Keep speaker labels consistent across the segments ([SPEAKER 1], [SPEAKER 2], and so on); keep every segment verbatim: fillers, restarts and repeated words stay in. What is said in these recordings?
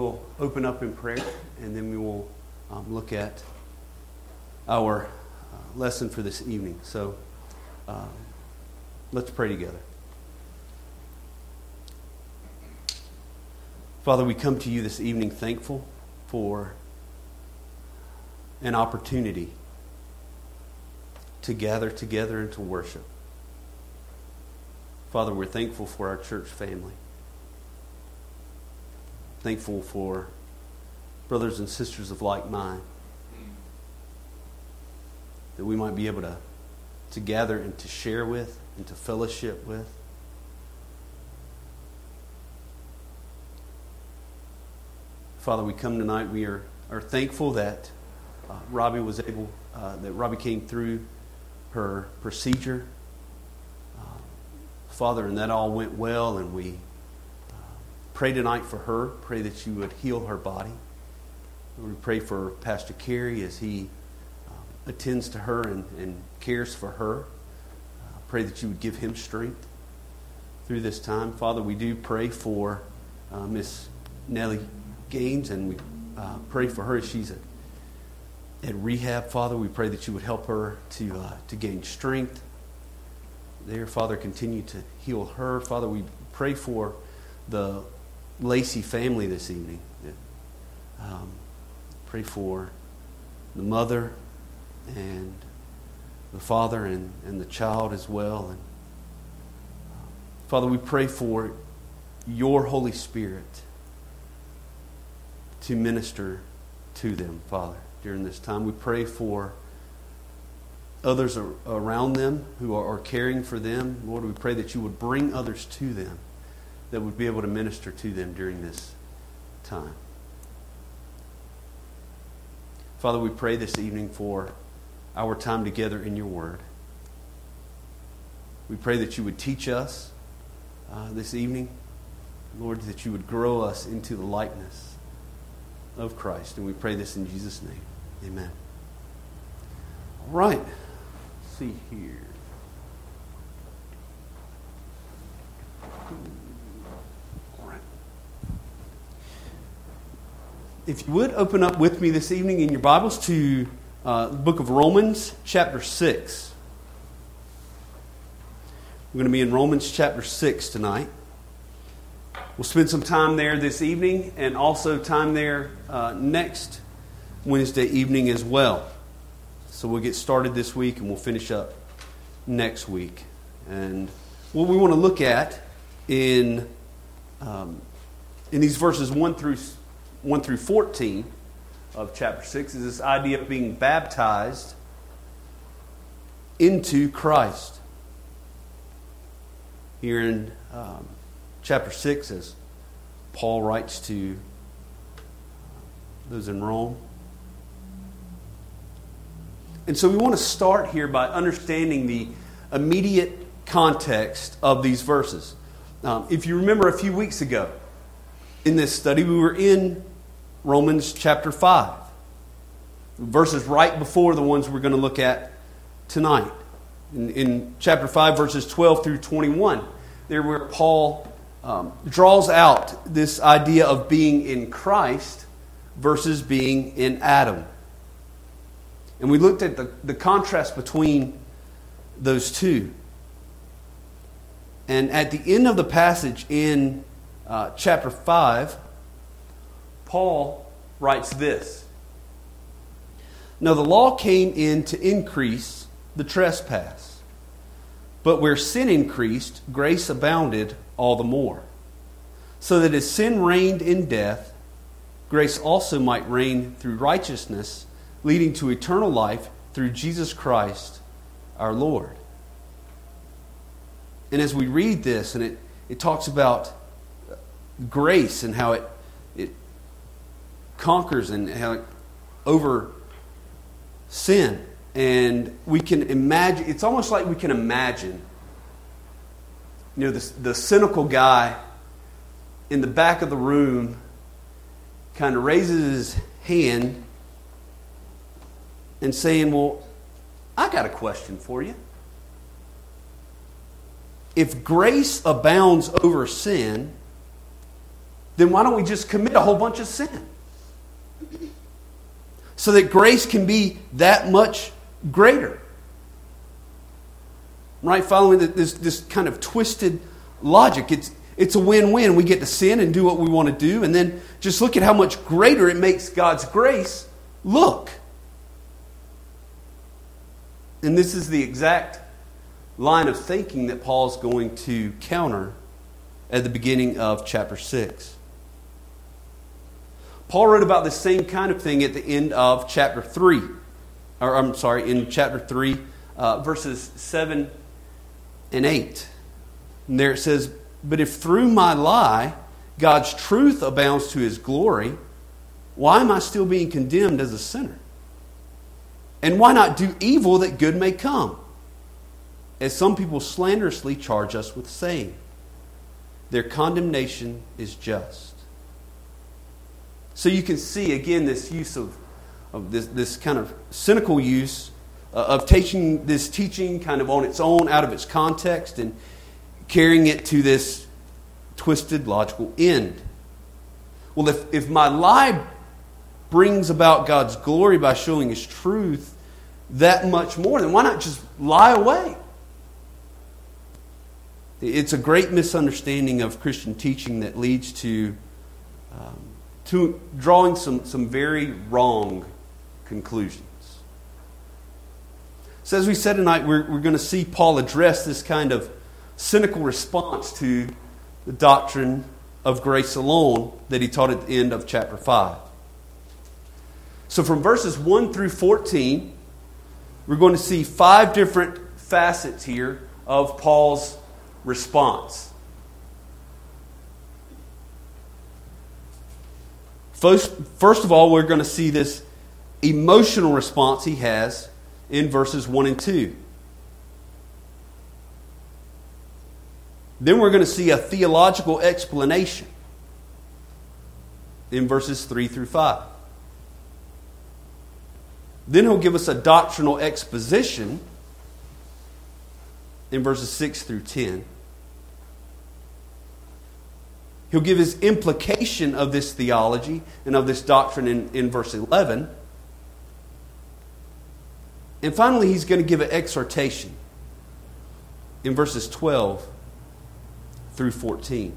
[SPEAKER 1] will open up in prayer, and then we will um, look at our uh, lesson for this evening. So um, let's pray together. Father, we come to you this evening thankful for an opportunity to gather together and to worship. Father, we're thankful for our church family. Thankful for brothers and sisters of like mind. That we might be able to, to gather and to share with and to fellowship with. Father, we come tonight, we are, are thankful that uh, Robbie was able, uh, that Robbie came through her procedure. Uh, Father, and that all went well, and we uh, pray tonight for her. Pray that you would heal her body. We pray for Pastor Kerry as he uh, attends to her and, and cares for her. Uh, pray that you would give him strength through this time. Father, we do pray for uh, Miss Nellie Gaines, and we uh, pray for her as she's at, at rehab. Father, we pray that you would help her to uh, to gain strength there. Father, continue to heal her. Father, we pray for the Lacey family this evening. Um, pray for the mother and the father and, and the child as well. And uh, Father, we pray for your Holy Spirit to minister to them, Father, during this time. We pray for others around them who are, are caring for them. Lord, we pray that you would bring others to them that would be able to minister to them during this time. Father, we pray this evening for our time together in your word. We pray that you would teach us uh, this evening, Lord, that you would grow us into the likeness of Christ. And we pray this in Jesus' name. Amen. All right. Let's see here. All right. If you would, open up with me this evening in your Bibles to uh, the book of Romans, chapter six. We're going to be in Romans chapter six tonight. We'll spend some time there this evening and also time there uh, next Wednesday evening as well. So we'll get started this week and we'll finish up next week. And what we want to look at in um, in these verses one through one through fourteen of chapter six is this idea of being baptized into Christ. Here in um, chapter six, as Paul writes to those in Rome. And so we want to start here by understanding the immediate context of these verses. Um, if you remember a few weeks ago in this study, we were in Romans chapter five. Verses right before the ones we're going to look at tonight. In, in chapter five, verses twelve through twenty-one, there where Paul Um, draws out this idea of being in Christ versus being in Adam. And we looked at the, the contrast between those two. And at the end of the passage in uh, chapter five, Paul writes this. Now the law came in to increase the trespass. But where sin increased, grace abounded all the more. So that as sin reigned in death, grace also might reign through righteousness, leading to eternal life through Jesus Christ our Lord. And as we read this, and it, it talks about grace and how it, it conquers and how it over sin. And we can imagine, it's almost like we can imagine, you know, the, the cynical guy in the back of the room kind of raises his hand and saying, well, I got a question for you. If grace abounds over sin, then why don't we just commit a whole bunch of sin? So that grace can be that much greater. Right? Following this, this kind of twisted logic. It's, it's a win-win. We get to sin and do what we want to do, and then just look at how much greater it makes God's grace look. And this is the exact line of thinking that Paul's going to counter at the beginning of chapter six. Paul wrote about the same kind of thing at the end of chapter three. Or I'm sorry, in chapter three, uh, verses seven and eight. And there it says, "But if through my lie God's truth abounds to His glory, why am I still being condemned as a sinner? And why not do evil that good may come? As some people slanderously charge us with saying, their condemnation is just." So you can see again this use of, of this, this kind of cynical use uh, of taking this teaching kind of on its own out of its context and carrying it to this twisted logical end. Well, if, if my lie brings about God's glory by showing His truth that much more, then why not just lie away? It's a great misunderstanding of Christian teaching that leads to um, to drawing some, some very wrong conclusions. So as we said tonight, we're, we're going to see Paul address this kind of cynical response to the doctrine of grace alone that he taught at the end of chapter five. So from verses one through fourteen, we're going to see five different facets here of Paul's response. First, first of all, we're going to see this emotional response he has in verses one and two. Then we're going to see a theological explanation in verses three through five. Then he'll give us a doctrinal exposition in verses six through ten. He'll give his implication of this theology and of this doctrine in, in verse eleven. And finally, he's going to give an exhortation in verses twelve through fourteen.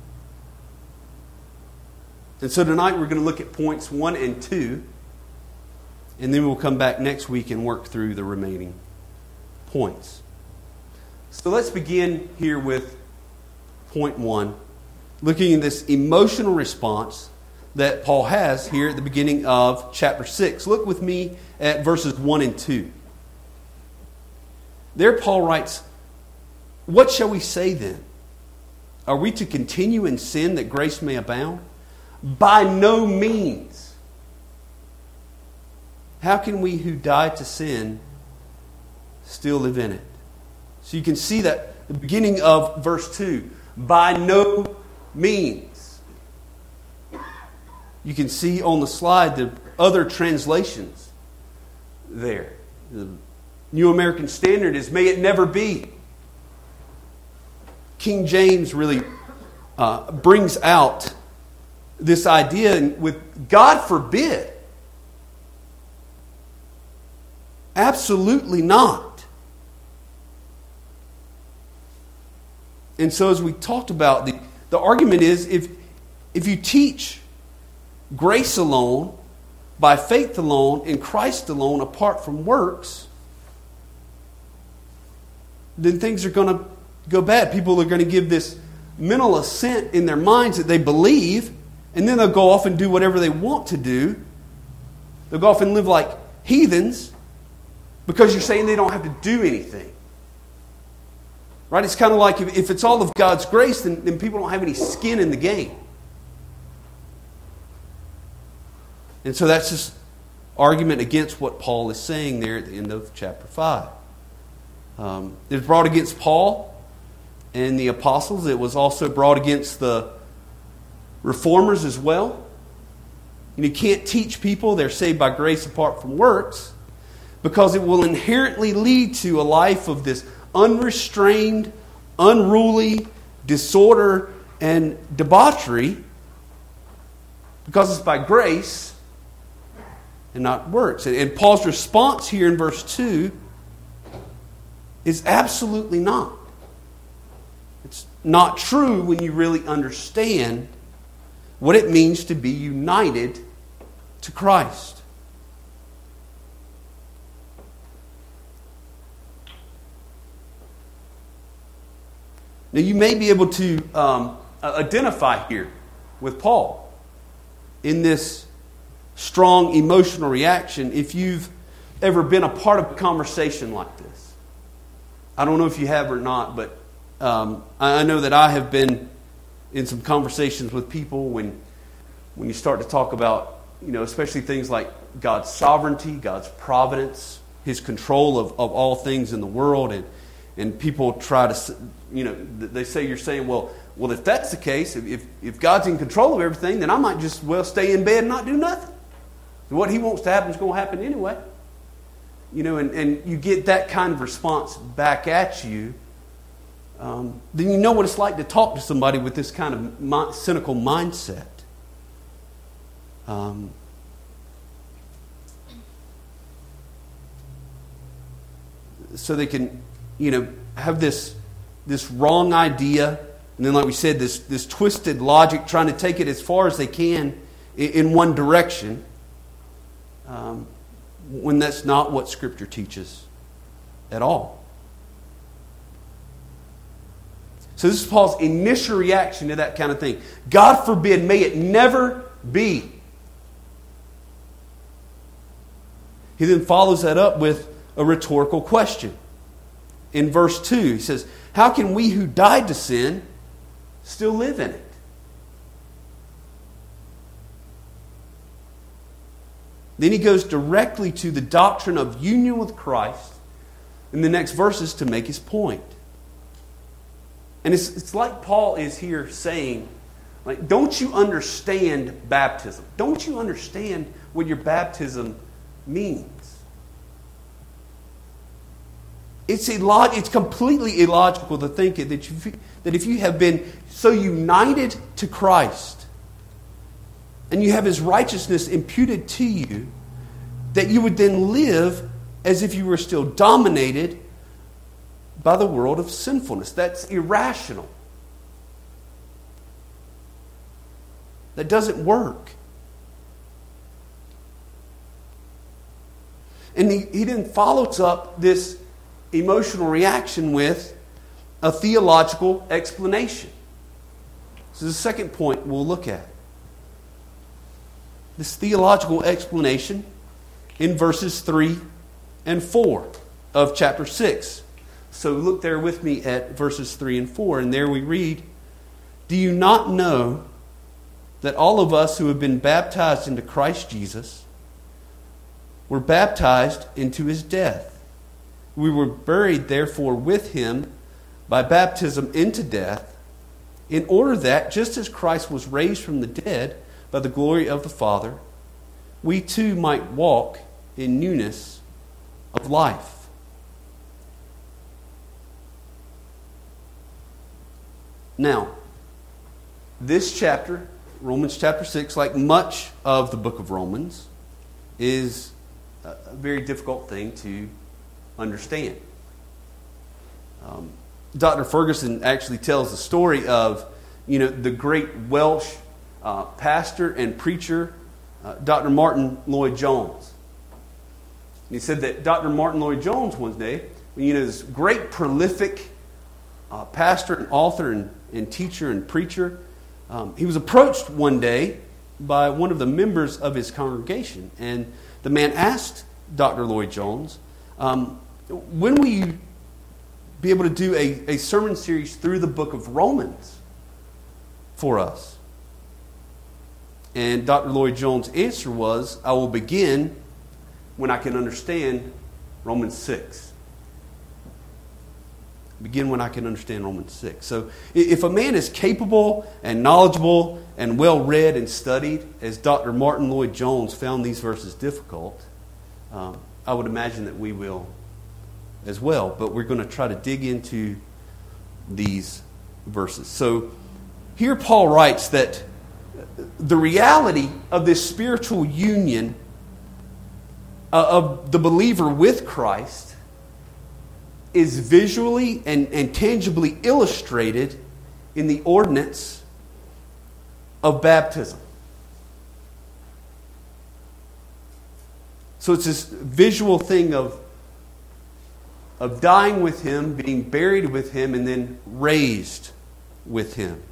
[SPEAKER 1] And so tonight we're going to look at points one and two. And then we'll come back next week and work through the remaining points. So let's begin here with point one, looking at this emotional response that Paul has here at the beginning of chapter six. Look with me at verses one and two. There Paul writes, "What shall we say then? Are we to continue in sin that grace may abound? By no means. How can we who died to sin still live in it?" So you can see that the beginning of verse two. By no means. You can see on the slide the other translations there. The New American Standard is "may it never be." King James really uh, brings out this idea with "God forbid." Absolutely not. And so as we talked about, the, the argument is if, if you teach grace alone, by faith alone, in Christ alone, apart from works, then things are going to go bad. People are going to give this mental assent in their minds that they believe, and then they'll go off and do whatever they want to do. They'll go off and live like heathens, because you're saying they don't have to do anything. Right? It's kind of like if, if it's all of God's grace, then, then people don't have any skin in the game. And so that's just argument against what Paul is saying there at the end of chapter five. Um, it was brought against Paul and the apostles. It was also brought against the reformers as well. And you can't teach people they're saved by grace apart from works, because it will inherently lead to a life of this unrestrained, unruly disorder and debauchery Because it's by grace and not works. And Paul's response here in verse two is absolutely not. It's not true when you really understand what it means to be united to Christ. Now, you may be able to um, identify here with Paul in this strong emotional reaction if you've ever been a part of a conversation like this. I don't know if you have or not, but um, I know that I have been in some conversations with people when when you start to talk about, you know, especially things like God's sovereignty, God's providence, His control of, of all things in the world, and and people try to, you know, they say you're saying, well, well, if that's the case, if if God's in control of everything, then I might just well stay in bed and not do nothing. What He wants to happen is going to happen anyway. You know, and, and you get that kind of response back at you, um, then you know what it's like to talk to somebody with this kind of mi- cynical mindset. Um, so they can, you know, have this this wrong idea, and then, like we said, this this twisted logic, trying to take it as far as they can in, in one direction. Um, when that's not what Scripture teaches at all. So this is Paul's initial reaction to that kind of thing. God forbid, may it never be. He then follows that up with a rhetorical question. In verse two, he says, how can we who died to sin still live in it? Then he goes directly to the doctrine of union with Christ in the next verses to make his point. And it's, it's like Paul is here saying, like, don't you understand baptism? Don't you understand what your baptism means? It's illog- It's completely illogical to think that, you, that if you have been so united to Christ, and you have His righteousness imputed to you, that you would then live as if you were still dominated by the world of sinfulness. That's irrational. That doesn't work. And he, he then follows up this emotional reaction with a theological explanation. This is the second point we'll look at. This theological explanation in verses three and four of chapter six. So look there with me at verses three and four, and there we read, do you not know that all of us who have been baptized into Christ Jesus were baptized into His death? We were buried therefore with Him by baptism into death, in order that, just as Christ was raised from the dead by the glory of the Father, we too might walk in newness of life. Now, this chapter, Romans chapter six, like much of the book of Romans, is a very difficult thing to understand. Um, Doctor Ferguson actually tells the story of, you know, the great Welsh uh, pastor and preacher, uh, Doctor Martin Lloyd-Jones. And he said that Doctor Martin Lloyd-Jones one day, you know, this great prolific uh, pastor and author and, and teacher and preacher, um, he was approached one day by one of the members of his congregation. And the man asked Doctor Lloyd-Jones, um, when will you be able to do a, a sermon series through the book of Romans for us? And Doctor Lloyd-Jones' answer was, I will begin when I can understand Romans six. Begin when I can understand Romans six. So if a man is capable and knowledgeable and well-read and studied, as Doctor Martin Lloyd-Jones found these verses difficult, um, I would imagine that we will as well. But we're going to try to dig into these verses. So here Paul writes that the reality of this spiritual union uh, of the believer with Christ is visually and, and tangibly illustrated in the ordinance of baptism. So it's this visual thing of, of dying with Him, being buried with Him, and then raised with Him.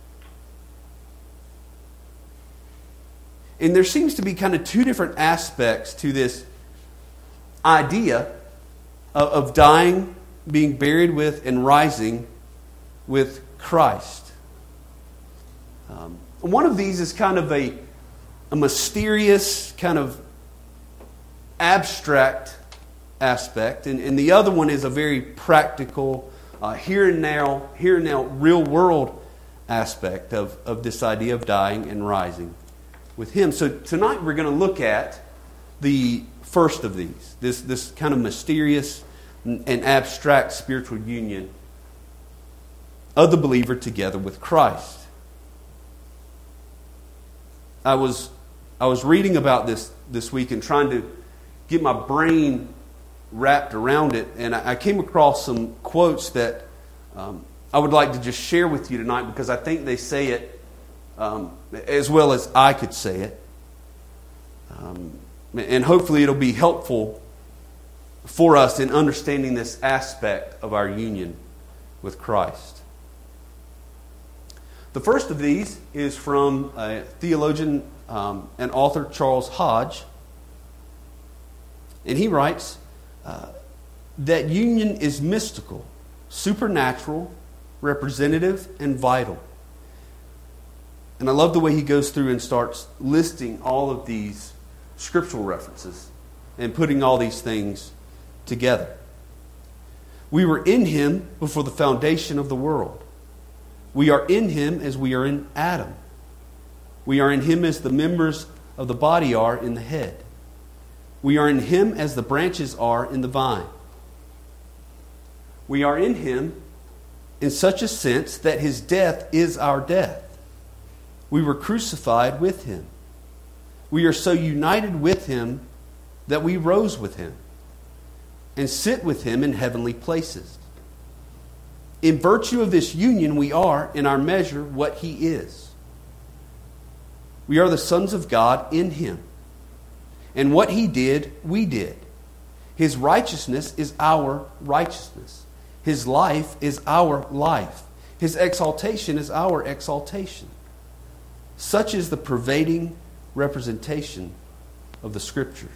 [SPEAKER 1] And there seems to be kind of two different aspects to this idea of, of dying, being buried with, and rising with Christ. Um, one of these is kind of a, a mysterious, kind of abstract aspect, and, and the other one is a very practical, uh, here and now, here and now, real world aspect of, of this idea of dying and rising with Him. So tonight we're going to look at the first of these, this, this kind of mysterious and abstract spiritual union of the believer together with Christ. I was I was reading about this this week and trying to get my brain wrapped around it, and I, I came across some quotes that um, I would like to just share with you tonight because I think they say it um, as well as I could say it. Um, and hopefully it'll be helpful for us in understanding this aspect of our union with Christ. The first of these is from a theologian um, and author, Charles Hodge. And he writes uh, that union is mystical, supernatural, representative, and vital. And I love the way he goes through and starts listing all of these scriptural references and putting all these things together. We were in Him before the foundation of the world. We are in Him as we are in Adam. We are in Him as the members of the body are in the head. We are in Him as the branches are in the vine. We are in Him in such a sense that His death is our death. We were crucified with Him. We are so united with Him that we rose with Him and sit with Him in heavenly places. In virtue of this union, we are, in our measure, what He is. We are the sons of God in Him. And what He did, we did. His righteousness is our righteousness. His life is our life. His exaltation is our exaltation. Such is the pervading representation of the Scriptures.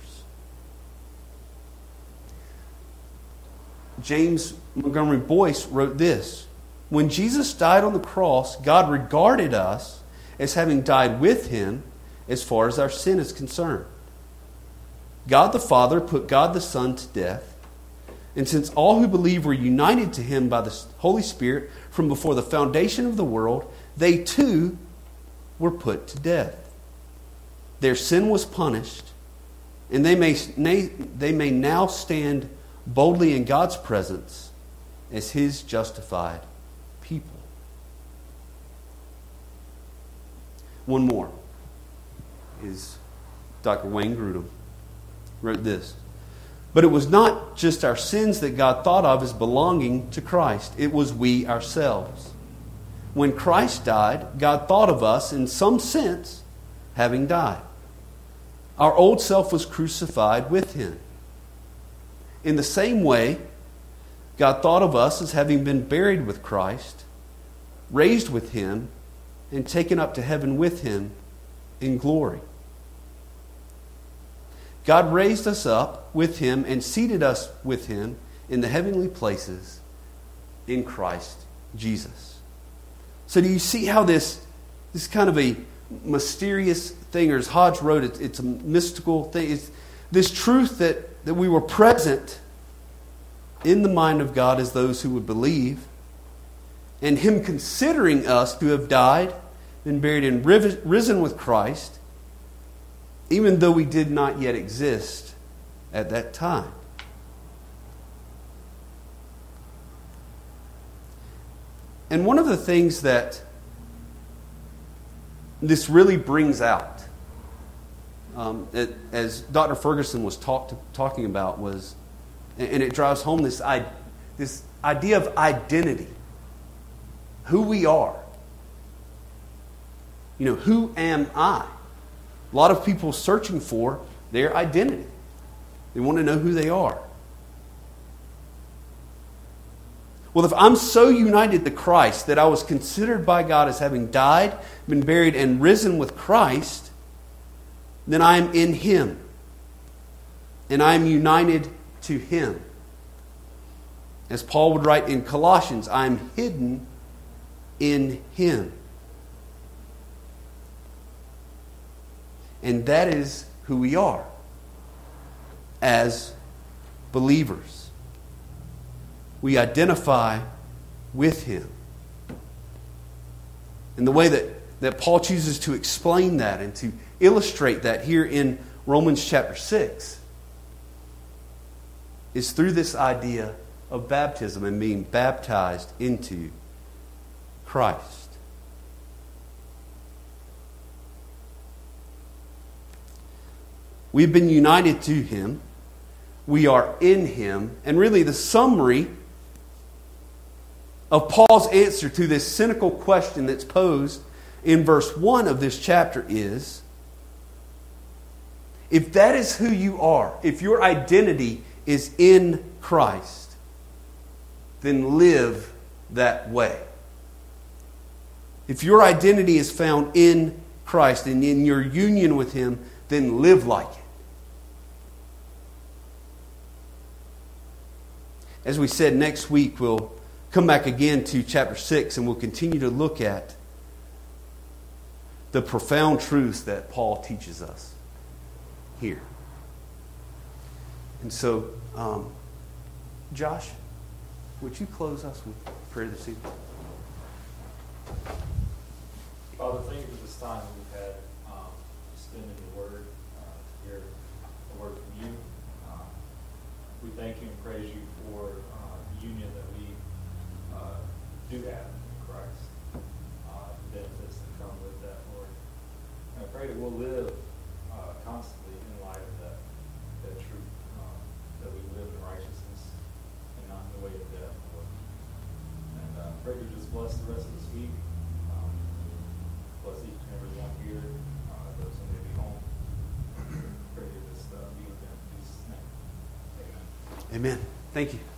[SPEAKER 1] James Montgomery Boyce wrote this: when Jesus died on the cross, God regarded us as having died with Him as far as our sin is concerned. God the Father put God the Son to death, and since all who believe were united to Him by the Holy Spirit from before the foundation of the world, they too were put to death. Their sin was punished, and they may, they may now stand boldly in God's presence as His justified people. One more is Doctor Wayne Grudem wrote this: but it was not just our sins that God thought of as belonging to Christ. It was we ourselves. When Christ died, God thought of us in some sense having died. Our old self was crucified with Him. In the same way, God thought of us as having been buried with Christ, raised with Him, and taken up to heaven with Him in glory. God raised us up with Him and seated us with Him in the heavenly places in Christ Jesus. So do you see how this, this kind of a mysterious thing, or as Hodge wrote it, it's a mystical thing. It's this truth that, that we were present in the mind of God as those who would believe, and Him considering us to have died, been buried, and risen with Christ, even though we did not yet exist at that time. And one of the things that this really brings out, um, it, as Doctor Ferguson was talk, talking about, was, and it drives home this, this idea of identity, who we are. You know, who am I? A lot of people searching for their identity. They want to know who they are. Well, if I'm so united to Christ that I was considered by God as having died, been buried, and risen with Christ, then I am in Him. And I am united to Him. As Paul would write in Colossians, I am hidden in Him. And that is who we are as believers. We identify with Him. And the way that, that Paul chooses to explain that and to illustrate that here in Romans chapter six is through this idea of baptism and being baptized into Christ. We've been united to Him. We are in Him. And really the summary of Paul's answer to this cynical question that's posed in verse one of this chapter is, if that is who you are, if your identity is in Christ, then live that way. If your identity is found in Christ and in your union with Him, then live like it. As we said, next week we'll come back again to chapter six and we'll continue to look at the profound truths that Paul teaches us here. And so, um, Josh, would you close us with prayer this evening?
[SPEAKER 2] Father, thank you for this time we've had um, spending the Word, uh, to hear the Word from you. Uh, we thank you and praise you for uh, the union that we uh, do have in Christ, uh, the benefits that come with that, Lord. And I pray that we'll live uh, constantly in light of that, that truth, um, that we live in righteousness and not in the way of death, Lord. And I uh, pray you just bless the rest of this week. Um, bless each and every one here, uh, those who may be home. Pray you just uh, be with them in Jesus' name. Amen.
[SPEAKER 1] Amen. Thank you.